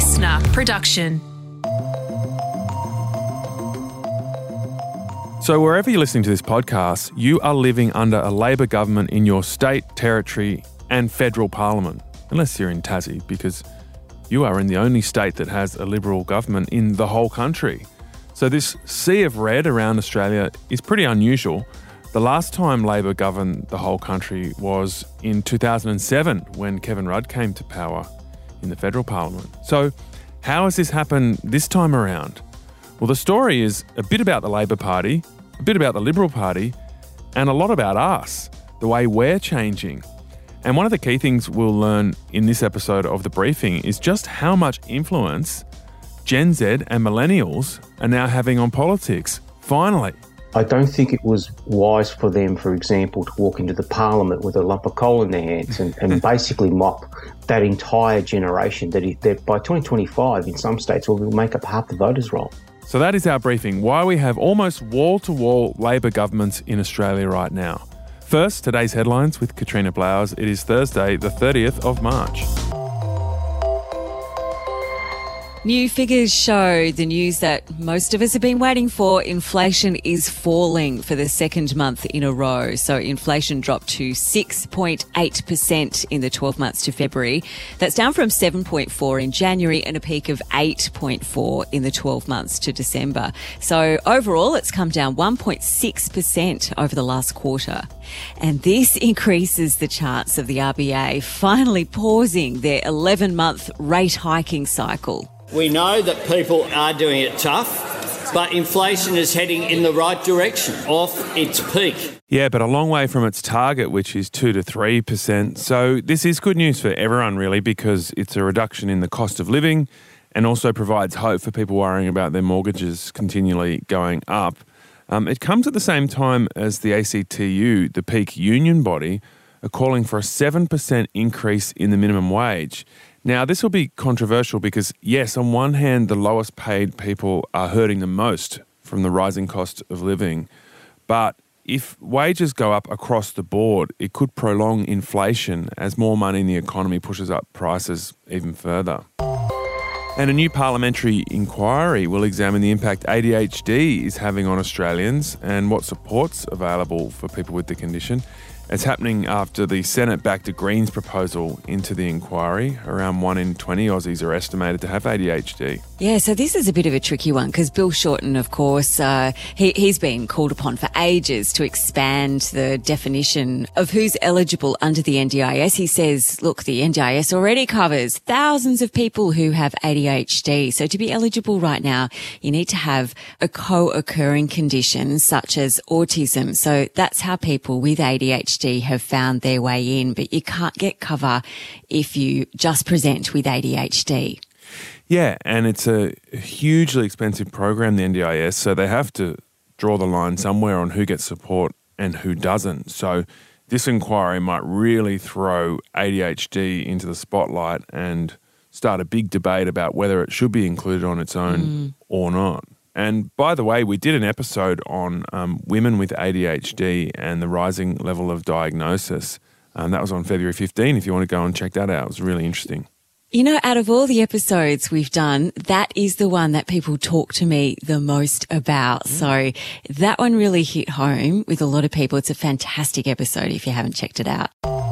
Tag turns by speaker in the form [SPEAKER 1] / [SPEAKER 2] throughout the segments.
[SPEAKER 1] listener production.
[SPEAKER 2] So wherever you're listening to this podcast, you are living under a Labor government in your state, territory and federal parliament. Unless you're in Tassie, because you are in the only state that has a Liberal government in the whole country. So this sea of red around Australia is pretty unusual. The last time Labor governed the whole country was in 2007 when Kevin Rudd came to power in the federal parliament. So how has this happened this time around? Well, the story is a bit about the Labor Party, a bit about the Liberal Party, and a lot about us, the way we're changing. And one of the key things we'll learn in this episode of The Briefing is just how much influence Gen Z and millennials are now having on politics. Finally.
[SPEAKER 3] I don't think it was wise for them, for example, to walk into the parliament with a lump of coal in their hands and basically mop that entire generation that by 2025 in some states will make up half the voters' roll.
[SPEAKER 2] So that is our briefing, why we have almost wall-to-wall Labor governments in Australia right now. First, today's headlines with Katrina Blowers. It is Thursday, the 30th of March.
[SPEAKER 4] New figures show the news that most of us have been waiting for. Inflation is falling for the second month in a row. So inflation dropped to 6.8% in the 12 months to February. That's down from 7.4 in January and a peak of 8.4 in the 12 months to December. So overall, it's come down 1.6% over the last quarter. And this increases the chance of the RBA finally pausing their 11-month rate hiking cycle.
[SPEAKER 5] We know that people are doing it tough, but inflation is heading in the right direction, off its peak.
[SPEAKER 2] Yeah, but a long way from its target, which is 2 to 3%. So this is good news for everyone, really, because it's a reduction in the cost of living and also provides hope for people worrying about their mortgages continually going up. It comes at the same time as the ACTU, the peak union body, are calling for a 7% increase in the minimum wage. Now, this will be controversial because, yes, on one hand, the lowest paid people are hurting the most from the rising cost of living. But if wages go up across the board, it could prolong inflation as more money in the economy pushes up prices even further. And a new parliamentary inquiry will examine the impact ADHD is having on Australians and what support's available for people with the condition. It's happening after the Senate backed a Greens proposal into the inquiry. Around 1 in 20 Aussies are estimated to have ADHD.
[SPEAKER 4] Yeah, so this is a bit of a tricky one because Bill Shorten, of course, he's been called upon for ages to expand the definition of who's eligible under the NDIS. He says, look, the NDIS already covers thousands of people who have ADHD. So to be eligible right now, you need to have a co-occurring condition such as autism. So that's how people with ADHD have found their way in, but you can't get cover if you just present with ADHD.
[SPEAKER 2] Yeah, and it's a hugely expensive program, the NDIS, so they have to draw the line somewhere on who gets support and who doesn't. So this inquiry might really throw ADHD into the spotlight and start a big debate about whether it should be included on its own or not. And by the way, we did an episode on women with ADHD and the rising level of diagnosis. That was on February 15. If you want to go and check that out, it was really interesting.
[SPEAKER 4] You know, out of all the episodes we've done, that is the one that people talk to me the most about. So that one really hit home with a lot of people. It's a fantastic episode if you haven't checked it out.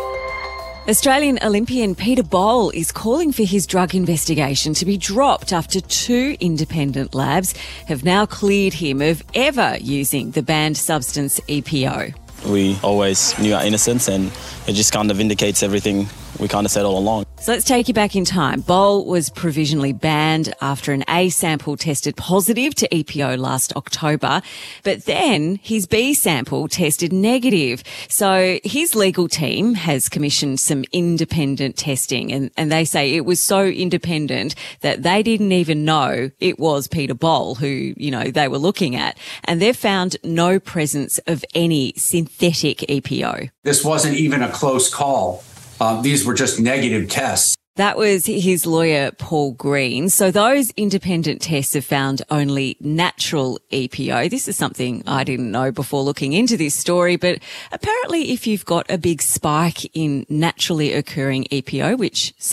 [SPEAKER 4] Australian Olympian Peter Bol is calling for his drug investigation to be dropped after 2 independent labs have now cleared him of ever using the banned substance EPO.
[SPEAKER 6] We always knew our innocence, and it just kind of indicates everything we kind of said all along.
[SPEAKER 4] So let's take you back in time. Bol was provisionally banned after an A sample tested positive to EPO last October, but then his B sample tested negative. So his legal team has commissioned some independent testing, and they say it was so independent that they didn't even know it was Peter Bol who, they were looking at. And they've found no presence of any synthetic EPO.
[SPEAKER 7] This wasn't even a close call. These were just negative tests.
[SPEAKER 4] That was his lawyer, Paul Green. So those independent tests have found only natural EPO. This is something I didn't know before looking into this story, but apparently if you've got a big spike in naturally occurring EPO, which some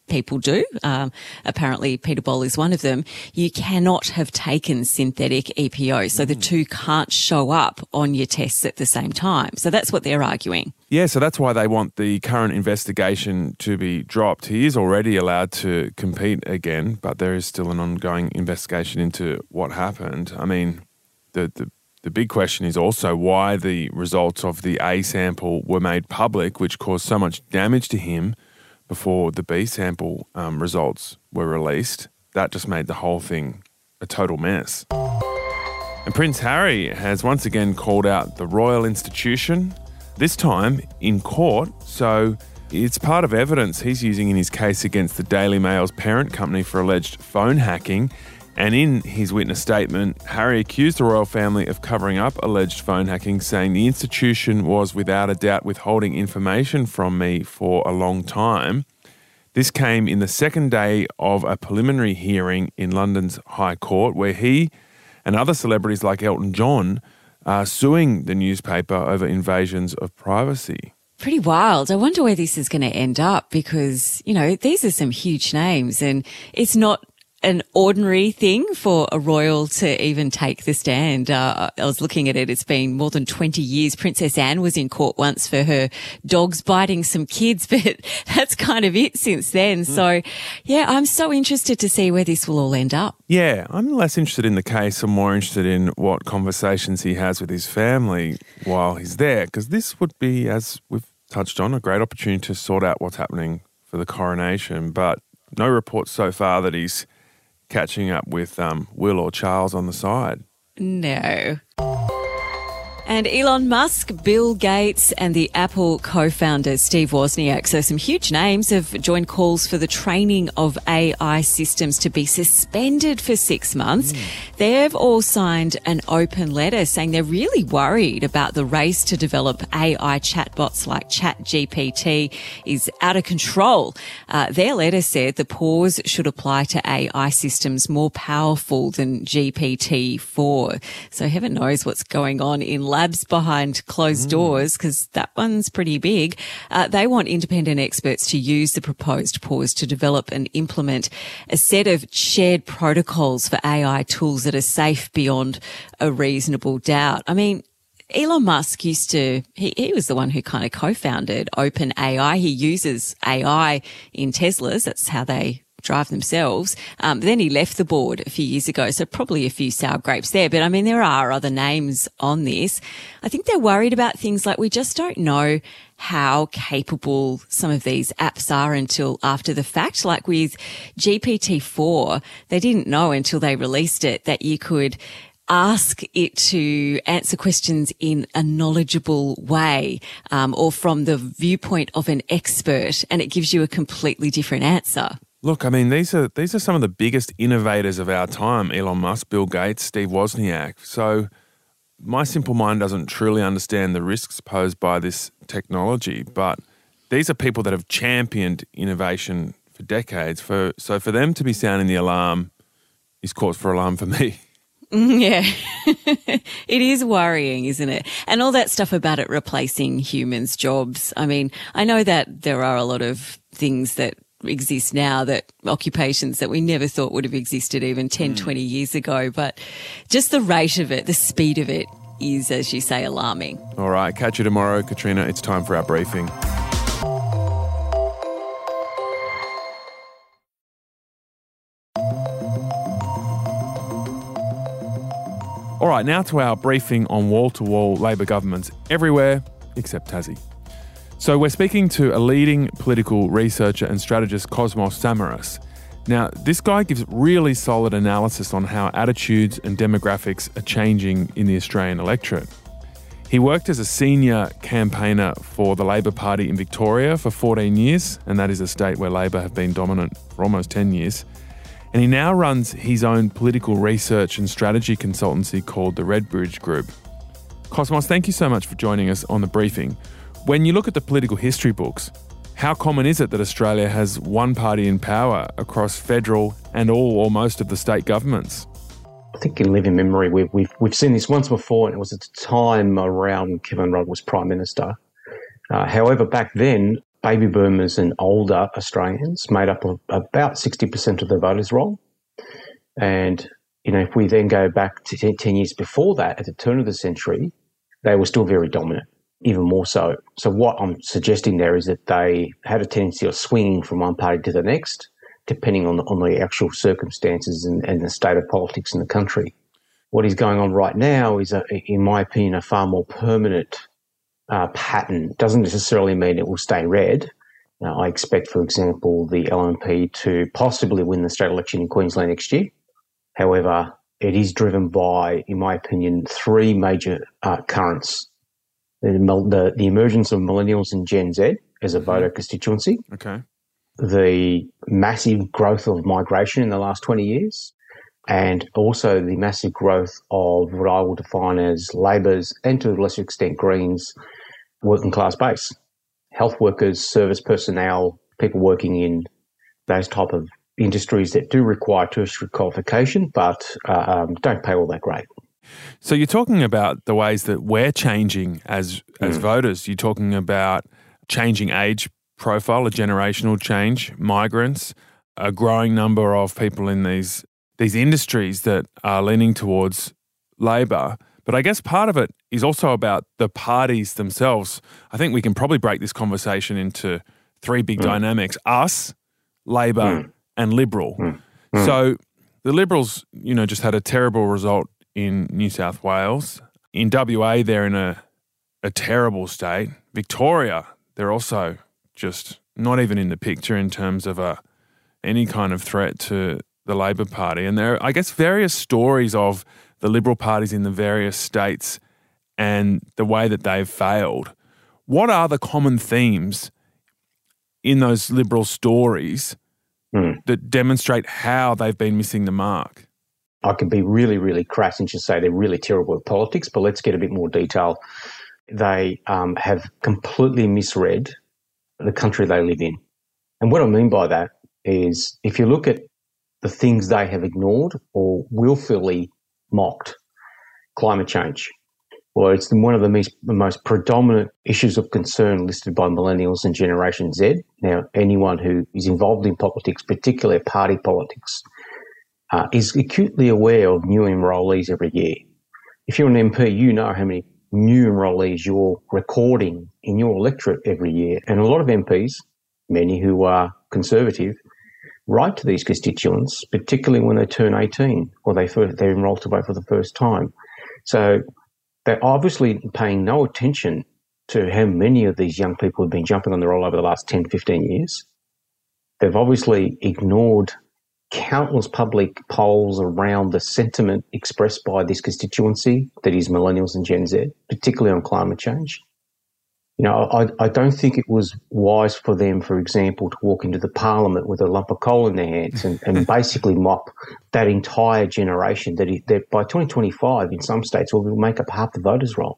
[SPEAKER 4] people do. Apparently Peter Boll is one of them. You cannot have taken synthetic EPO. So the two can't show up on your tests at the same time. So that's what they're arguing.
[SPEAKER 2] Yeah, so that's why they want the current investigation to be dropped. He is already allowed to compete again, but there is still an ongoing investigation into what happened. I mean, the big question is also why the results of the A sample were made public, which caused so much damage to him before the B sample results were released. That just made the whole thing a total mess. And Prince Harry has once again called out the Royal Institution, this time in court. So it's part of evidence he's using in his case against the Daily Mail's parent company for alleged phone hacking. And in his witness statement, Harry accused the royal family of covering up alleged phone hacking, saying the institution was without a doubt withholding information from me for a long time. This came in the second day of a preliminary hearing in London's High Court, where he and other celebrities like Elton John are suing the newspaper over invasions of privacy.
[SPEAKER 4] Pretty wild. I wonder where this is going to end up because, you know, these are some huge names and it's not an ordinary thing for a royal to even take the stand. I was looking at it. It's been more than 20 years. Princess Anne was in court once for her dogs biting some kids, but that's kind of it since then. So, yeah, I'm so interested to see where this will all end up.
[SPEAKER 2] Yeah, I'm less interested in the case. I'm more interested in what conversations he has with his family while he's there, because this would be, as we've touched on, a great opportunity to sort out what's happening for the coronation. But no reports so far that he's catching up with Will or Charles on the side.
[SPEAKER 4] No. And Elon Musk, Bill Gates and the Apple co-founder Steve Wozniak, so some huge names, have joined calls for the training of AI systems to be suspended for 6 months. They've all signed an open letter saying they're really worried about the race to develop AI chatbots like ChatGPT is out of control. Their letter said the pause should apply to AI systems more powerful than GPT-4. So heaven knows what's going on in labs behind closed doors, because that one's pretty big. They want independent experts to use the proposed pause to develop and implement a set of shared protocols for AI tools that are safe beyond a reasonable doubt. I mean, Elon Musk he was the one who kind of co-founded OpenAI. He uses AI in Teslas. That's how they drive themselves. Then he left the board a few years ago, so probably a few sour grapes there. But I mean, there are other names on this. I think they're worried about things like we just don't know how capable some of these apps are until after the fact. Like with GPT-4, they didn't know until they released it that you could ask it to answer questions in a knowledgeable way, or from the viewpoint of an expert, and it gives you a completely different answer.
[SPEAKER 2] Look, I mean, these are some of the biggest innovators of our time, Elon Musk, Bill Gates, Steve Wozniak. So my simple mind doesn't truly understand the risks posed by this technology, but these are people that have championed innovation for decades. So for them to be sounding the alarm is cause for alarm for me.
[SPEAKER 4] Yeah, it is worrying, isn't it? And all that stuff about it replacing humans' jobs. I mean, I know that there are a lot of things that exist now, that occupations that we never thought would have existed even 10, 20 years ago. But just the rate of it, the speed of it is, as you say, alarming. All
[SPEAKER 2] right. Catch you tomorrow, Katrina. It's time for our briefing. All right, now to our briefing on wall-to-wall Labor governments everywhere except Tassie. So we're speaking to a leading political researcher and strategist, Cosmos Samaras. Now, this guy gives really solid analysis on how attitudes and demographics are changing in the Australian electorate. He worked as a senior campaigner for the Labor Party in Victoria for 14 years, and that is a state where Labor have been dominant for almost 10 years. And he now runs his own political research and strategy consultancy called the Redbridge Group. Cosmos, thank you so much for joining us on the briefing. When you look at the political history books, how common is it that Australia has one party in power across federal and all or most of the state governments?
[SPEAKER 3] I think in living memory, we've seen this once before, and it was at the time around Kevin Rudd was Prime Minister. However, back then, baby boomers and older Australians made up of about 60% of the voters roll. And, if we then go back to 10 years before that, at the turn of the century, they were still very dominant, even more so. So what I'm suggesting there is that they had a tendency of swinging from one party to the next, depending on the actual circumstances and the state of politics in the country. What is going on right now is, in my opinion, a far more permanent pattern. Doesn't necessarily mean it will stay red. I expect, for example, the LNP to possibly win the state election in Queensland next year. However, it is driven by, in my opinion, three major currents. The emergence of millennials and Gen Z as a voter constituency.
[SPEAKER 2] Okay.
[SPEAKER 3] The massive growth of migration in the last 20 years, and also the massive growth of what I will define as Labor's, and to a lesser extent Greens, working class base. Health workers, service personnel, people working in those type of industries that do require tertiary qualification but don't pay all that great.
[SPEAKER 2] So you're talking about the ways that we're changing as voters. You're talking about changing age profile, a generational change, migrants, a growing number of people in these industries that are leaning towards Labor. But I guess part of it is also about the parties themselves. I think we can probably break this conversation into three big dynamics: us, Labor, and Liberal. So the Liberals, just had a terrible result in New South Wales. In WA, they're in a terrible state. Victoria, they're also just not even in the picture in terms of any kind of threat to the Labor Party. And there are, I guess, various stories of the Liberal parties in the various states and the way that they've failed. What are the common themes in those Liberal stories that demonstrate how they've been missing the mark?
[SPEAKER 3] I could be really, really crass and just say they're really terrible at politics, but let's get a bit more detail. They have completely misread the country they live in. And what I mean by that is, if you look at the things they have ignored or willfully mocked, climate change, well, it's one of the most predominant issues of concern listed by millennials and Generation Z. Now, anyone who is involved in politics, particularly party politics, is acutely aware of new enrollees every year. If you're an MP, you know how many new enrollees you're recording in your electorate every year. And a lot of MPs, many who are conservative, write to these constituents, particularly when they turn 18 or they're enrolled to vote for the first time. So they're obviously paying no attention to how many of these young people have been jumping on the roll over the last 10, 15 years. They've obviously ignored countless public polls around the sentiment expressed by this constituency, that is millennials and Gen Z, particularly on climate change. I don't think it was wise for them, for example, to walk into the parliament with a lump of coal in their hands and basically mop that entire generation that by 2025 in some states will make up half the voters' roll.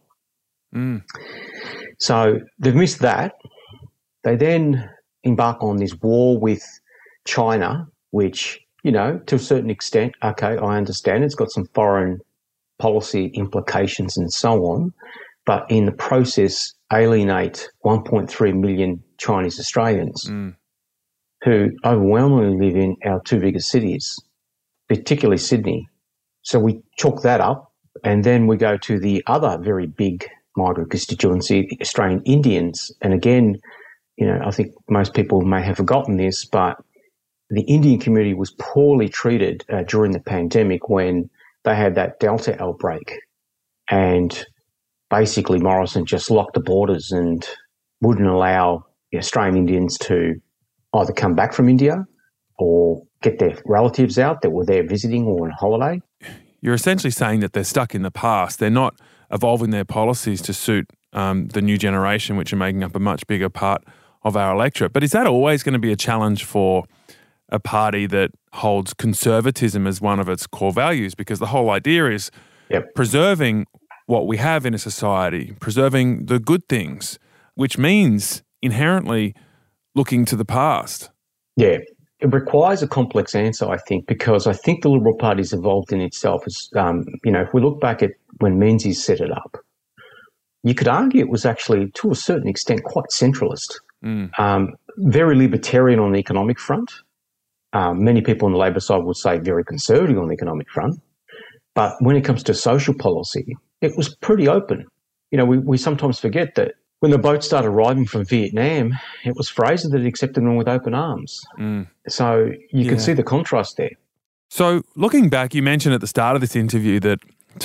[SPEAKER 3] So they've missed that. They then embark on this war with China, which, to a certain extent, okay, I understand it's got some foreign policy implications and so on, but in the process alienate 1.3 million Chinese Australians who overwhelmingly live in our two biggest cities, particularly Sydney. So we chalk that up, and then we go to the other very big migrant constituency, Australian Indians. And again, I think most people may have forgotten this, but the Indian community was poorly treated during the pandemic when they had that Delta outbreak. And basically Morrison just locked the borders and wouldn't allow Australian Indians to either come back from India or get their relatives out that were there visiting or on holiday.
[SPEAKER 2] You're essentially saying that they're stuck in the past. They're not evolving their policies to suit the new generation, which are making up a much bigger part of our electorate. But is that always going to be a challenge for a party that holds conservatism as one of its core values? Because the whole idea is preserving what we have in a society, preserving the good things, which means inherently looking to the past.
[SPEAKER 3] Yeah, it requires a complex answer, I think, because I think the Liberal Party's evolved in itself. As, if we look back at when Menzies set it up, you could argue it was actually, to a certain extent, quite centralist. Very libertarian on the economic front. Many people on the Labor side would say very conservative on the economic front. But when it comes to social policy, it was pretty open. You know, we sometimes forget that when the boats started arriving from Vietnam, it was Fraser that accepted them with open arms. So you can see the contrast there.
[SPEAKER 2] So looking back, you mentioned at the start of this interview that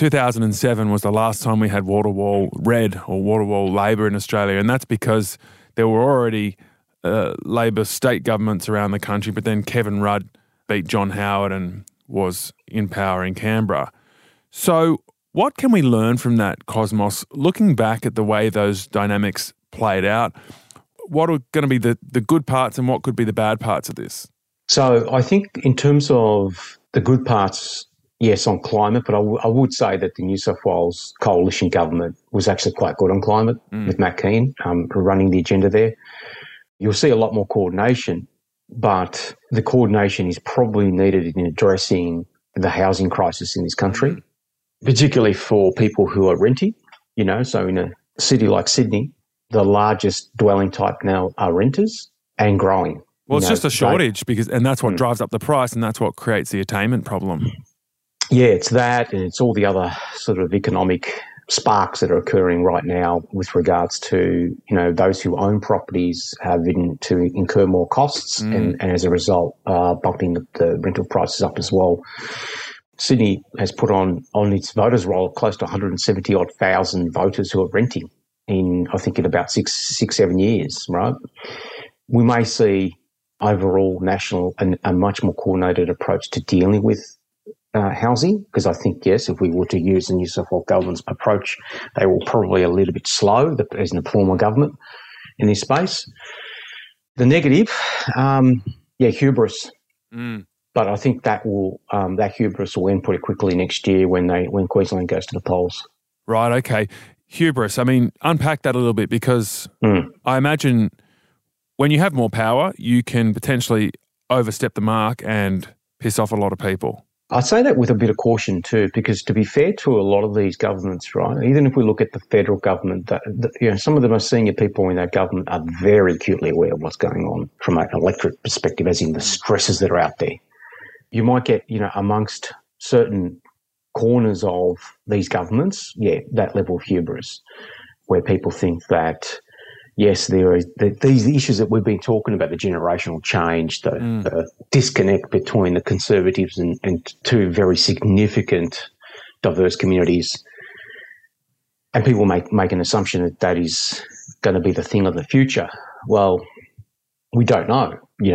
[SPEAKER 2] 2007 was the last time we had wall-to-wall red or wall-to-wall Labor in Australia, and that's because there were already Labor state governments around the country, but then Kevin Rudd beat John Howard and was in power in Canberra. So what can we learn from that, Cosmos, looking back at the way those dynamics played out? What are going to be the good parts and what could be the bad parts of this?
[SPEAKER 3] So I think in terms of the good parts, yes, on climate, but I would say that the New South Wales coalition government was actually quite good on climate with Matt Kean running the agenda there. You'll see a lot more coordination, but the coordination is probably needed in addressing the housing crisis in this country, particularly for people who are renting, you know. So in a city like Sydney, the largest dwelling type now are renters and growing.
[SPEAKER 2] Well, it's just a shortage and that's what drives up the price and that's what creates the attainment problem.
[SPEAKER 3] Yeah, it's that and it's all the other sort of economic sparks that are occurring right now with regards to, you know, those who own properties having to incur more costs and as a result bumping the rental prices up as well. Sydney has put on its voters roll close to 170,000 voters who are renting in about 7 years, right? We may see overall national and a much more coordinated approach to dealing with housing, because I think, yes, if we were to use the New South Wales government's approach, they were probably a little bit slow as a former government in this space. The negative, hubris. But I think that hubris will end pretty quickly next year when Queensland goes to the polls.
[SPEAKER 2] Right, okay. Hubris, I mean, unpack that a little bit because I imagine when you have more power, you can potentially overstep the mark and piss off a lot of people.
[SPEAKER 3] I say that with a bit of caution too, because to be fair to a lot of these governments, right, even if we look at the federal government, some of the most senior people in that government are very acutely aware of what's going on from an electorate perspective, as in the stresses that are out there. You might get, amongst certain corners of these governments, that level of hubris, where people think that, yes, there are these issues that we've been talking about, the generational change, the disconnect between the Conservatives and two very significant diverse communities. And people make an assumption that is going to be the thing of the future. Well, we don't know.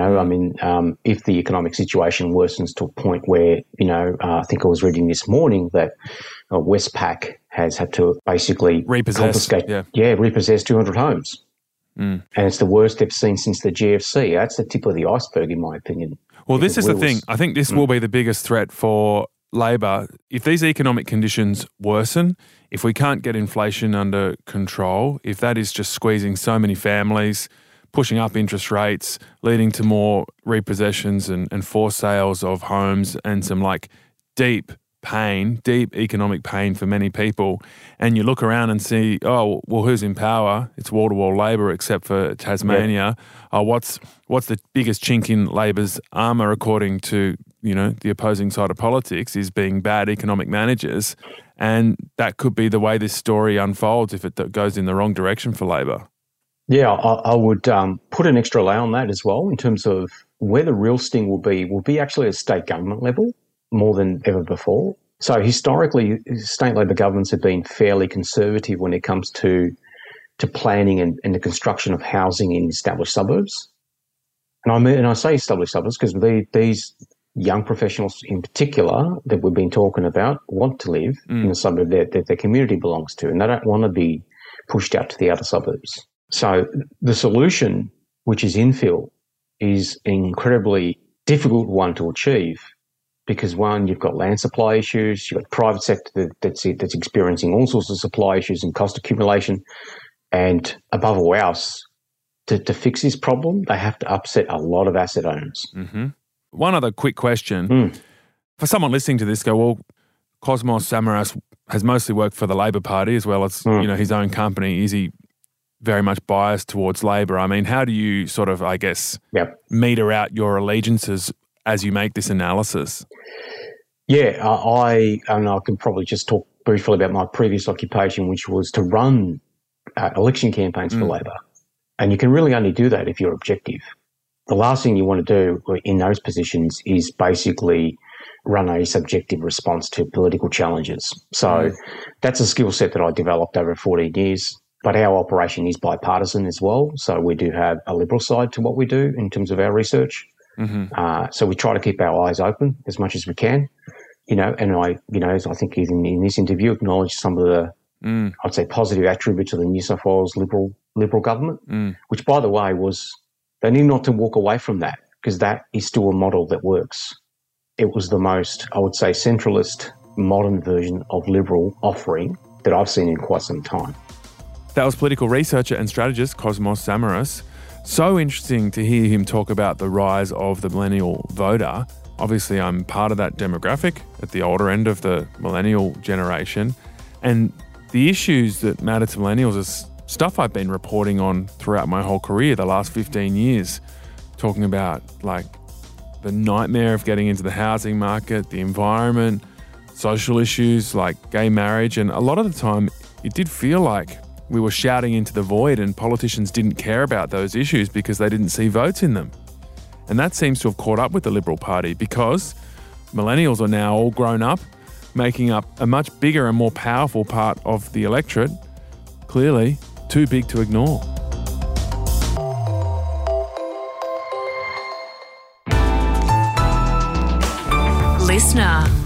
[SPEAKER 3] If the economic situation worsens to a point where, I think I was reading this morning that Westpac has had to basically confiscate, repossess 200 homes. And it's the worst they've seen since the GFC. That's the tip of the iceberg, in my opinion.
[SPEAKER 2] Well, this is the thing. I think this will be the biggest threat for Labor. If these economic conditions worsen, if we can't get inflation under control, if that is just squeezing so many families, pushing up interest rates, leading to more repossessions and forced sales of homes and some deep economic pain for many people, and you look around and see, who's in power? It's wall-to-wall Labor, except for Tasmania. What's the biggest chink in Labor's armour, according to the opposing side of politics, is being bad economic managers, and that could be the way this story unfolds if it goes in the wrong direction for Labor.
[SPEAKER 3] Yeah, I would put an extra layer on that as well in terms of where the real sting will be actually at state government level more than ever before. So historically, state Labor governments have been fairly conservative when it comes to planning and the construction of housing in established suburbs. And I say established suburbs because these young professionals in particular that we've been talking about want to live in the suburb that their community belongs to, and they don't want to be pushed out to the outer suburbs. So the solution, which is infill, is an incredibly difficult one to achieve because, one, you've got land supply issues, you've got private sector that's experiencing all sorts of supply issues and cost accumulation, and above all else, to fix this problem, they have to upset a lot of asset owners.
[SPEAKER 2] Mm-hmm. One other quick question. For someone listening to this, Cosmos Samaras has mostly worked for the Labor Party as well as his own company. Is he very much biased towards Labor. I mean, how do you sort of, I guess, meter out your allegiances as you make this analysis?
[SPEAKER 3] Yeah, I can probably just talk briefly about my previous occupation, which was to run election campaigns for Labor. And you can really only do that if you're objective. The last thing you want to do in those positions is basically run a subjective response to political challenges. So that's a skill set that I developed over 14 years. But our operation is bipartisan as well. So we do have a Liberal side to what we do in terms of our research. So we try to keep our eyes open as much as we can. And I think even in this interview, acknowledge some of the, I'd say, positive attributes of the New South Wales Liberal government, which, by the way, they need not to walk away from that, because that is still a model that works. It was the most, I would say, centralist, modern version of Liberal offering that I've seen in quite some time.
[SPEAKER 2] That was political researcher and strategist Cosmos Samaras. So interesting to hear him talk about the rise of the millennial voter. Obviously, I'm part of that demographic at the older end of the millennial generation. And the issues that matter to millennials is stuff I've been reporting on throughout my whole career, the last 15 years, talking about like the nightmare of getting into the housing market, the environment, social issues like gay marriage. And a lot of the time, it did feel like we were shouting into the void and politicians didn't care about those issues because they didn't see votes in them. And that seems to have caught up with the Liberal Party because millennials are now all grown up, making up a much bigger and more powerful part of the electorate, clearly too big to ignore.
[SPEAKER 1] Listener.